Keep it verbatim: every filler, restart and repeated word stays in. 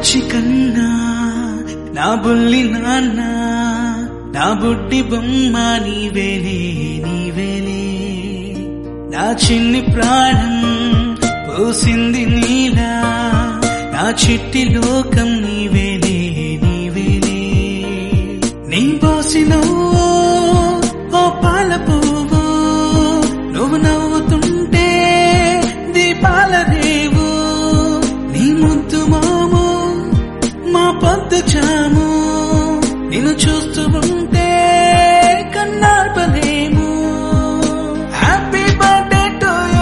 బుజ్జి కన్నా నా బుల్లి నాన్న నా బుడ్డి బొమ్మ నీవేలే నీవేలే నా చిన్ని ప్రాణం పోసింది నీలా నా చిట్టి లోకం నీవే